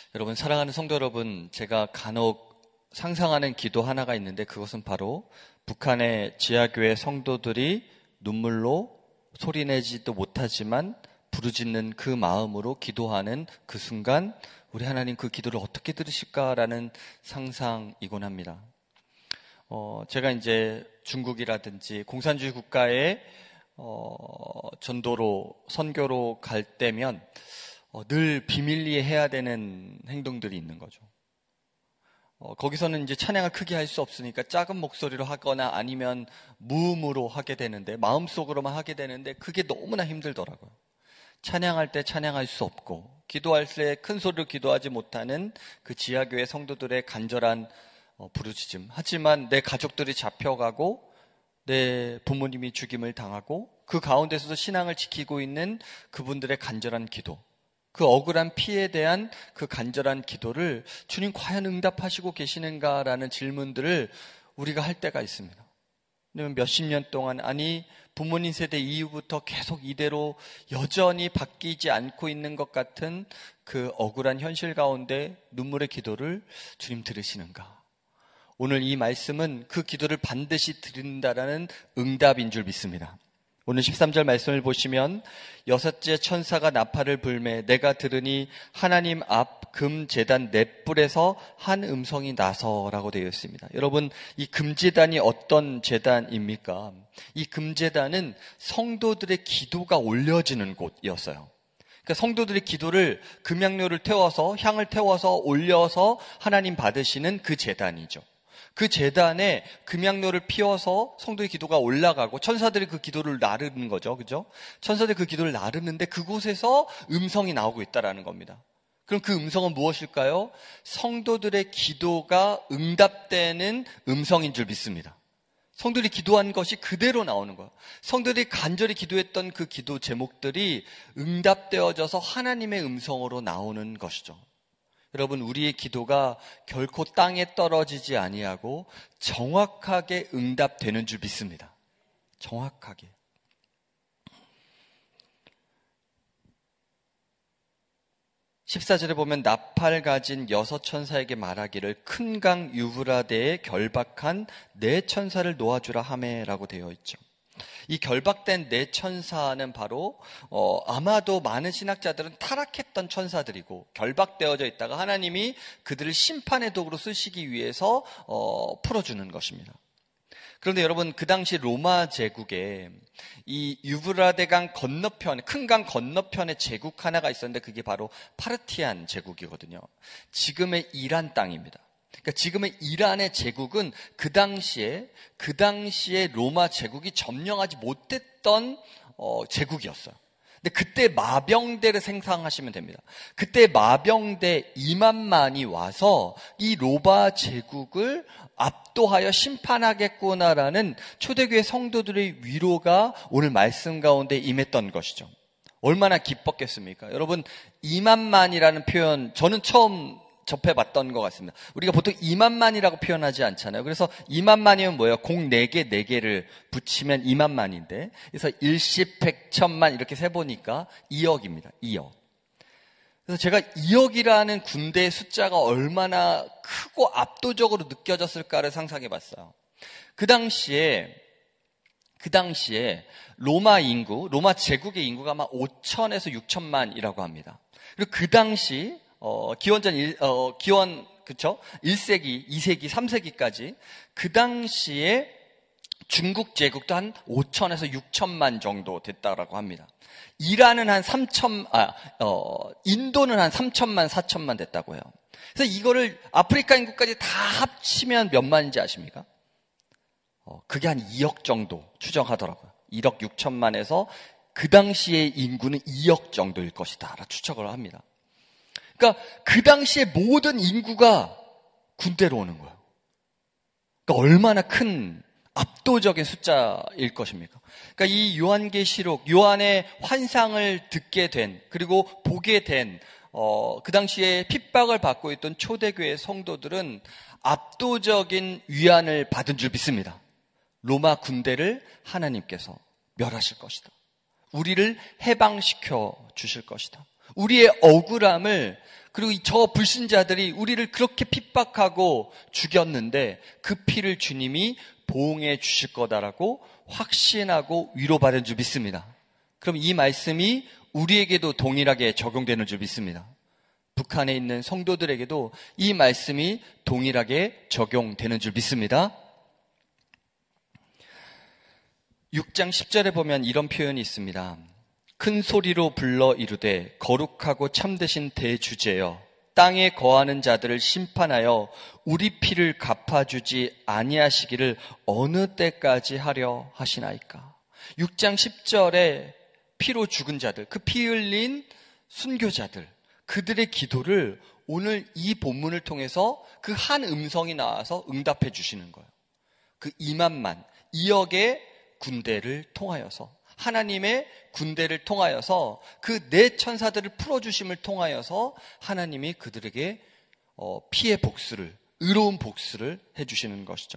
여러분, 사랑하는 성도 여러분, 제가 간혹 상상하는 기도 하나가 있는데 그것은 바로 북한의 지하교회 성도들이 눈물로 소리내지도 못하지만 부르짖는 그 마음으로 기도하는 그 순간 우리 하나님 그 기도를 어떻게 들으실까라는 상상이곤 합니다. 제가 이제 중국이라든지 공산주의 국가에 전도로 선교로 갈 때면 늘 비밀리에 해야 되는 행동들이 있는 거죠. 거기서는 이제 찬양을 크게 할 수 없으니까 작은 목소리로 하거나 아니면 무음으로 하게 되는데, 마음속으로만 하게 되는데 그게 너무나 힘들더라고요. 찬양할 때 찬양할 수 없고 기도할 때 큰 소리로 기도하지 못하는 그 지하교회 성도들의 간절한 부르짖음. 하지만 내 가족들이 잡혀가고 내 부모님이 죽임을 당하고 그 가운데서도 신앙을 지키고 있는 그분들의 간절한 기도, 그 억울한 피해에 대한 그 간절한 기도를 주님 과연 응답하시고 계시는가라는 질문들을 우리가 할 때가 있습니다. 왜냐면 몇십 년 동안, 아니 부모님 세대 이후부터 계속 이대로 여전히 바뀌지 않고 있는 것 같은 그 억울한 현실 가운데 눈물의 기도를 주님 들으시는가? 오늘 이 말씀은 그 기도를 반드시 드린다라는 응답인 줄 믿습니다. 오늘 13절 말씀을 보시면 여섯째 천사가 나팔을 불매 내가 들으니 하나님 앞 금제단 넷불에서 한 음성이 나서라고 되어 있습니다. 여러분, 이 금제단이 어떤 제단입니까? 이 금제단은 성도들의 기도가 올려지는 곳이었어요. 그러니까 성도들의 기도를 금향료를 태워서, 향을 태워서 올려서 하나님 받으시는 그 제단이죠. 그 제단에 금향료를 피워서 성도의 기도가 올라가고 천사들이 그 기도를 나르는 거죠. 그죠? 천사들이 그 기도를 나르는데 그곳에서 음성이 나오고 있다라는 겁니다. 그럼 그 음성은 무엇일까요? 성도들의 기도가 응답되는 음성인 줄 믿습니다. 성도들이 기도한 것이 그대로 나오는 거예요. 성도들이 간절히 기도했던 그 기도 제목들이 응답되어져서 하나님의 음성으로 나오는 것이죠. 여러분, 우리의 기도가 결코 땅에 떨어지지 아니하고 정확하게 응답되는 줄 믿습니다. 정확하게. 14절에 보면 나팔 가진 여섯 천사에게 말하기를 큰 강 유브라데에 결박한 네 천사를 놓아주라 하매라고 되어 있죠. 이 결박된 네 천사는 바로 아마도 많은 신학자들은 타락했던 천사들이고 결박되어져 있다가 하나님이 그들을 심판의 도구로 쓰시기 위해서 풀어주는 것입니다. 그런데 여러분, 그 당시 로마 제국에 이 유브라데강 건너편, 큰 강 건너편에 제국 하나가 있었는데 그게 바로 파르티안 제국이거든요. 지금의 이란 땅입니다. 그러니까 지금의 이란의 제국은 그 당시에 로마 제국이 점령하지 못했던 제국이었어요. 근데 그때 마병대를 생각하시면 됩니다. 그때 마병대 2만만이 와서 이 로마 제국을 압도하여 심판하겠구나라는 초대교회 성도들의 위로가 오늘 말씀 가운데 임했던 것이죠. 얼마나 기뻤겠습니까? 여러분, 2만만이라는 표현 저는 처음 접해봤던 것 같습니다. 우리가 보통 2만만이라고 표현하지 않잖아요. 그래서 2만만이면 뭐예요? 공 4개, 4개를 붙이면 2만만인데, 그래서 일십, 백, 천만 이렇게 세보니까 2억입니다. 2억. 그래서 제가 2억이라는 군대의 숫자가 얼마나 크고 압도적으로 느껴졌을까를 상상해봤어요. 그 당시에 로마 제국의 인구가 아마 5천에서 6천만이라고 합니다. 그리고 그 당시 그쵸? 1세기, 2세기, 3세기까지 그 당시에 중국 제국도 한 5천에서 6천만 정도 됐다라고 합니다. 이란은 한 인도는 한 3천만, 4천만 됐다고 해요. 그래서 이거를 아프리카 인구까지 다 합치면 몇 만인지 아십니까? 그게 한 2억 정도 추정하더라고요. 1억 6천만에서 그 당시의 인구는 2억 정도일 것이다 라고 추측을 합니다. 그러니까 그 당시에 모든 인구가 군대로 오는 거예요. 그러니까 얼마나 큰 압도적인 숫자일 것입니까? 그러니까 이 요한계시록, 요한의 환상을 듣게 된, 그리고 보게 된 그 당시에 핍박을 받고 있던 초대교회 성도들은 압도적인 위안을 받은 줄 믿습니다. 로마 군대를 하나님께서 멸하실 것이다. 우리를 해방시켜 주실 것이다. 우리의 억울함을 그리고 저 불신자들이 우리를 그렇게 핍박하고 죽였는데 그 피를 주님이 보응해 주실 거다라고 확신하고 위로받은 줄 믿습니다. 그럼 이 말씀이 우리에게도 동일하게 적용되는 줄 믿습니다. 북한에 있는 성도들에게도 이 말씀이 동일하게 적용되는 줄 믿습니다. 6장 10절에 보면 이런 표현이 있습니다. 큰 소리로 불러 이르되 거룩하고 참되신 대주제여 땅에 거하는 자들을 심판하여 우리 피를 갚아주지 아니하시기를 어느 때까지 하려 하시나이까. 6장 10절에 피로 죽은 자들, 그 피 흘린 순교자들, 그들의 기도를 오늘 이 본문을 통해서 그 한 음성이 나와서 응답해 주시는 거예요. 그 2만만, 2억의 군대를 통하여서, 하나님의 군대를 통하여서 그 네 천사들을 풀어주심을 통하여서 하나님이 그들에게 피의 복수를, 의로운 복수를 해주시는 것이죠.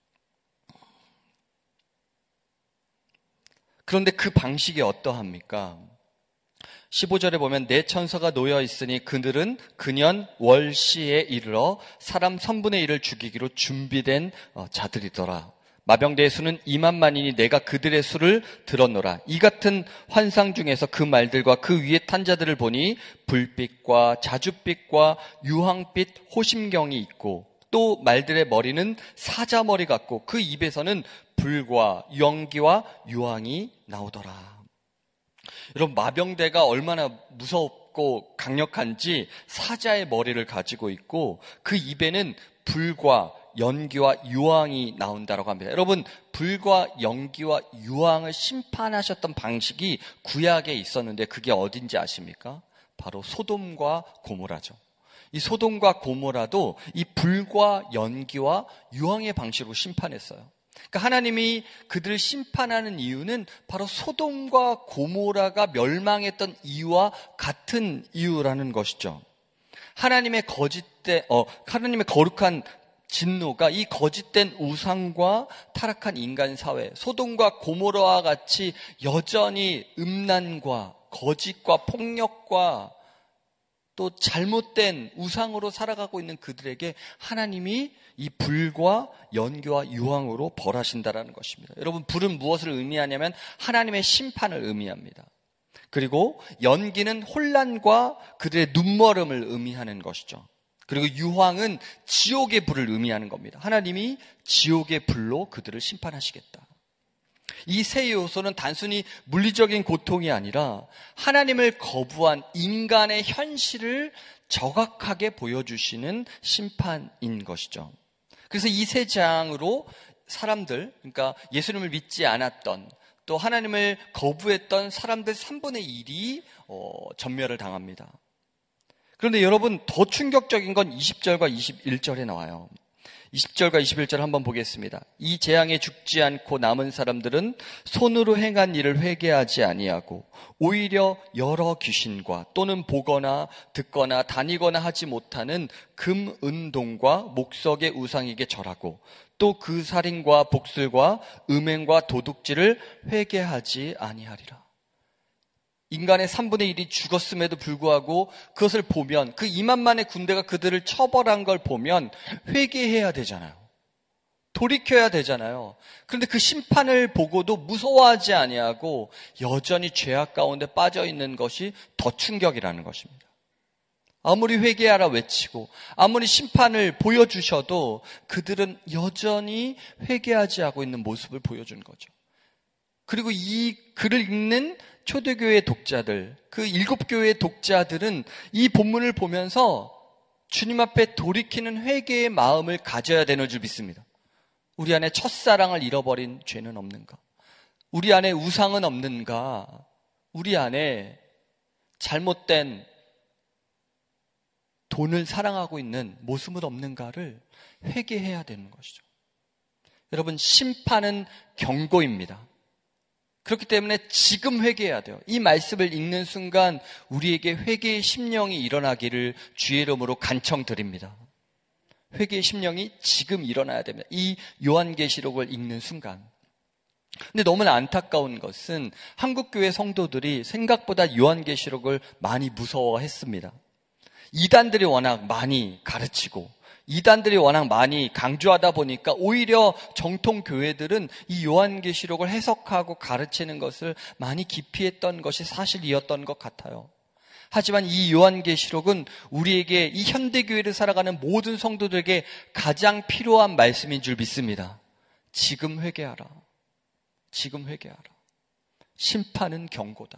그런데 그 방식이 어떠합니까? 15절에 보면 네 천사가 놓여 있으니 그들은 근연 월시에 이르러 사람 3분의 1을 죽이기로 준비된 자들이더라. 마병대의 수는 2만만이니 내가 그들의 수를 들었노라. 이 같은 환상 중에서 그 말들과 그 위에 탄 자들을 보니 불빛과 자줏빛과 유황빛 호심경이 있고 또 말들의 머리는 사자머리 같고 그 입에서는 불과 연기와 유황이 나오더라. 여러분, 마병대가 얼마나 무섭고 강력한지 사자의 머리를 가지고 있고 그 입에는 불과 연기와 유황이 나온다라고 합니다. 여러분, 불과 연기와 유황을 심판하셨던 방식이 구약에 있었는데 그게 어딘지 아십니까? 바로 소돔과 고모라죠. 이 소돔과 고모라도 이 불과 연기와 유황의 방식으로 심판했어요. 그러니까 하나님이 그들을 심판하는 이유는 바로 소돔과 고모라가 멸망했던 이유와 같은 이유라는 것이죠. 하나님의 거룩한 진노가 이 거짓된 우상과 타락한 인간 사회, 소돔과 고모라와 같이 여전히 음란과 거짓과 폭력과 또 잘못된 우상으로 살아가고 있는 그들에게 하나님이 이 불과 연기와 유황으로 벌하신다라는 것입니다. 여러분, 불은 무엇을 의미하냐면 하나님의 심판을 의미합니다. 그리고 연기는 혼란과 그들의 눈멀음을 의미하는 것이죠. 그리고 유황은 지옥의 불을 의미하는 겁니다. 하나님이 지옥의 불로 그들을 심판하시겠다. 이 세 요소는 단순히 물리적인 고통이 아니라 하나님을 거부한 인간의 현실을 정확하게 보여주시는 심판인 것이죠. 그래서 이 세 장으로 사람들, 그러니까 예수님을 믿지 않았던 또 하나님을 거부했던 사람들 3분의 1이 전멸을 당합니다. 그런데 여러분, 더 충격적인 건 20절과 21절에 나와요. 20절과 21절 한번 보겠습니다. 이 재앙에 죽지 않고 남은 사람들은 손으로 행한 일을 회개하지 아니하고 오히려 여러 귀신과 또는 보거나 듣거나 다니거나 하지 못하는 금, 은동과 목석의 우상에게 절하고 또 그 살인과 복술과 음행과 도둑질을 회개하지 아니하리라. 인간의 3분의 1이 죽었음에도 불구하고 그것을 보면, 그 2만만의 군대가 그들을 처벌한 걸 보면 회개해야 되잖아요. 돌이켜야 되잖아요. 그런데 그 심판을 보고도 무서워하지 아니하고 여전히 죄악 가운데 빠져 있는 것이 더 충격이라는 것입니다. 아무리 회개하라 외치고 아무리 심판을 보여주셔도 그들은 여전히 회개하지 않고 있는 모습을 보여준 거죠. 그리고 이 글을 읽는 초대교회 독자들, 그 7교회의 독자들은 이 본문을 보면서 주님 앞에 돌이키는 회개의 마음을 가져야 되는 줄 믿습니다. 우리 안에 첫사랑을 잃어버린 죄는 없는가? 우리 안에 우상은 없는가? 우리 안에 잘못된 돈을 사랑하고 있는 모습은 없는가를 회개해야 되는 것이죠. 여러분, 심판은 경고입니다. 그렇기 때문에 지금 회개해야 돼요. 이 말씀을 읽는 순간 우리에게 회개의 심령이 일어나기를 주의 이름으로 간청드립니다. 회개의 심령이 지금 일어나야 됩니다. 이 요한계시록을 읽는 순간. 근데 너무나 안타까운 것은 한국교회 성도들이 생각보다 요한계시록을 많이 무서워했습니다. 이단들이 워낙 많이 가르치고 이단들이 워낙 많이 강조하다 보니까 오히려 정통 교회들은 이 요한계시록을 해석하고 가르치는 것을 많이 기피했던 것이 사실이었던 것 같아요. 하지만 이 요한계시록은 우리에게 이 현대교회를 살아가는 모든 성도들에게 가장 필요한 말씀인 줄 믿습니다. 지금 회개하라. 지금 회개하라. 심판은 경고다.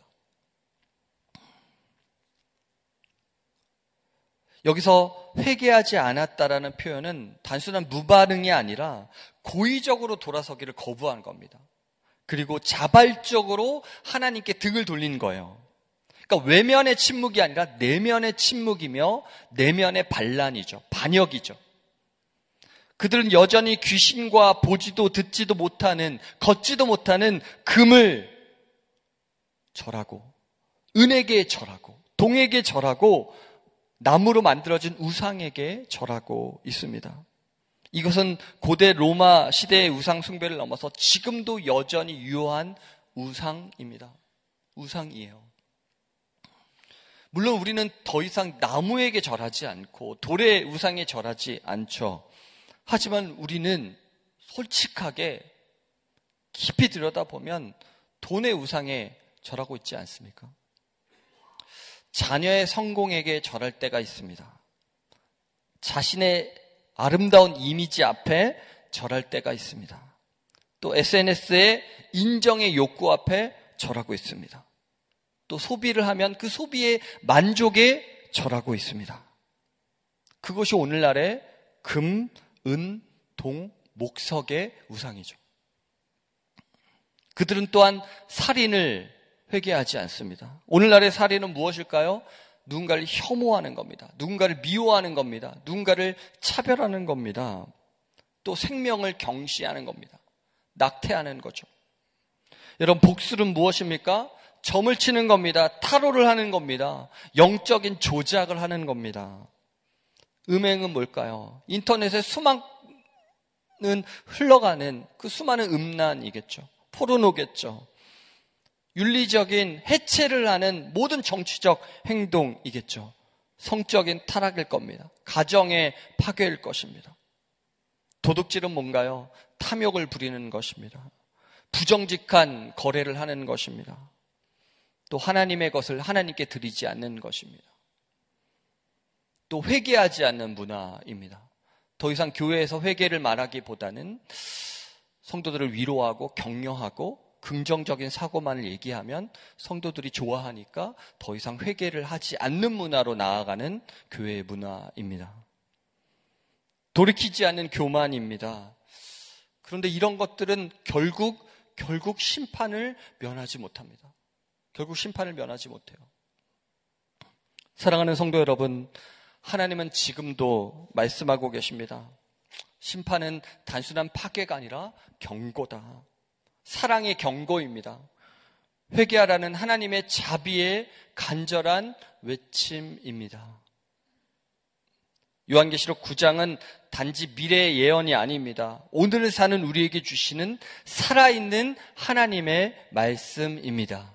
여기서 회개하지 않았다라는 표현은 단순한 무반응이 아니라 고의적으로 돌아서기를 거부한 겁니다. 그리고 자발적으로 하나님께 등을 돌린 거예요. 그러니까 외면의 침묵이 아니라 내면의 침묵이며 내면의 반란이죠. 반역이죠. 그들은 여전히 귀신과 보지도 듣지도 못하는, 걷지도 못하는 금을 절하고 은에게 절하고 동에게 절하고 나무로 만들어진 우상에게 절하고 있습니다. 이것은 고대 로마 시대의 우상 숭배를 넘어서 지금도 여전히 유효한 우상입니다. 우상이에요. 물론 우리는 더 이상 나무에게 절하지 않고 돌의 우상에 절하지 않죠. 하지만 우리는 솔직하게 깊이 들여다보면 돈의 우상에 절하고 있지 않습니까? 자녀의 성공에게 절할 때가 있습니다. 자신의 아름다운 이미지 앞에 절할 때가 있습니다. 또 SNS의 인정의 욕구 앞에 절하고 있습니다. 또 소비를 하면 그 소비의 만족에 절하고 있습니다. 그것이 오늘날의 금, 은, 동, 목석의 우상이죠. 그들은 또한 살인을 회개하지 않습니다. 오늘날의 살인은 무엇일까요? 누군가를 혐오하는 겁니다. 누군가를 미워하는 겁니다. 누군가를 차별하는 겁니다. 또 생명을 경시하는 겁니다. 낙태하는 거죠. 여러분, 복술은 무엇입니까? 점을 치는 겁니다. 타로를 하는 겁니다. 영적인 조작을 하는 겁니다. 음행은 뭘까요? 인터넷에 수많은 흘러가는 그 수많은 음란이겠죠. 포르노겠죠. 윤리적인 해체를 하는 모든 정치적 행동이겠죠. 성적인 타락일 겁니다. 가정의 파괴일 것입니다. 도둑질은 뭔가요? 탐욕을 부리는 것입니다. 부정직한 거래를 하는 것입니다. 또 하나님의 것을 하나님께 드리지 않는 것입니다. 또 회개하지 않는 문화입니다. 더 이상 교회에서 회개를 말하기보다는 성도들을 위로하고 격려하고 긍정적인 사고만을 얘기하면 성도들이 좋아하니까 더 이상 회개를 하지 않는 문화로 나아가는 교회의 문화입니다. 돌이키지 않는 교만입니다. 그런데 이런 것들은 결국 심판을 면하지 못합니다. 결국 심판을 면하지 못해요. 사랑하는 성도 여러분, 하나님은 지금도 말씀하고 계십니다. 심판은 단순한 파괴가 아니라 경고다. 사랑의 경고입니다. 회개하라는 하나님의 자비의 간절한 외침입니다. 요한계시록 9장은 단지 미래의 예언이 아닙니다. 오늘 사는 우리에게 주시는 살아있는 하나님의 말씀입니다.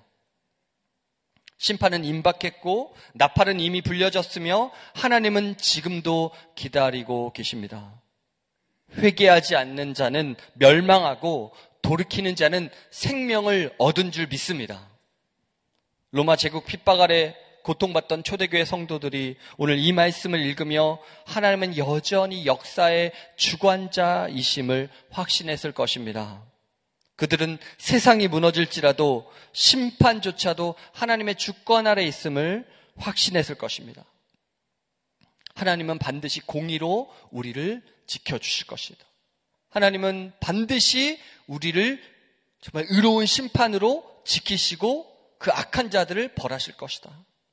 심판은 임박했고 나팔은 이미 불려졌으며 하나님은 지금도 기다리고 계십니다. 회개하지 않는 자는 멸망하고 돌이키는 자는 생명을 얻은 줄 믿습니다. 로마 제국 핍박 아래 고통받던 초대교회 성도들이 오늘 이 말씀을 읽으며 하나님은 여전히 역사의 주관자이심을 확신했을 것입니다. 그들은 세상이 무너질지라도 심판조차도 하나님의 주권 아래 있음을 확신했을 것입니다. 하나님은 반드시 공의로 우리를 지켜주실 것이다. 하나님은 반드시 우리를 정말 의로운 심판으로 지키시고 그 악한 자들을 벌하실 것이다.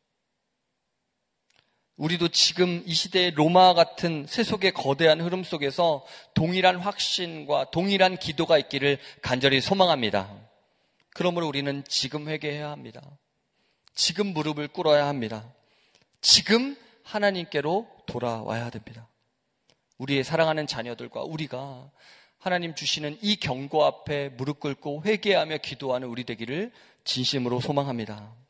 우리도 지금 이 시대의 로마와 같은 세속의 거대한 흐름 속에서 동일한 확신과 동일한 기도가 있기를 간절히 소망합니다. 그러므로 우리는 지금 회개해야 합니다. 지금 무릎을 꿇어야 합니다. 지금 하나님께로 돌아와야 됩니다. 우리의 사랑하는 자녀들과 우리가 하나님 주시는 이 경고 앞에 무릎 꿇고 회개하며 기도하는 우리 되기를 진심으로 소망합니다.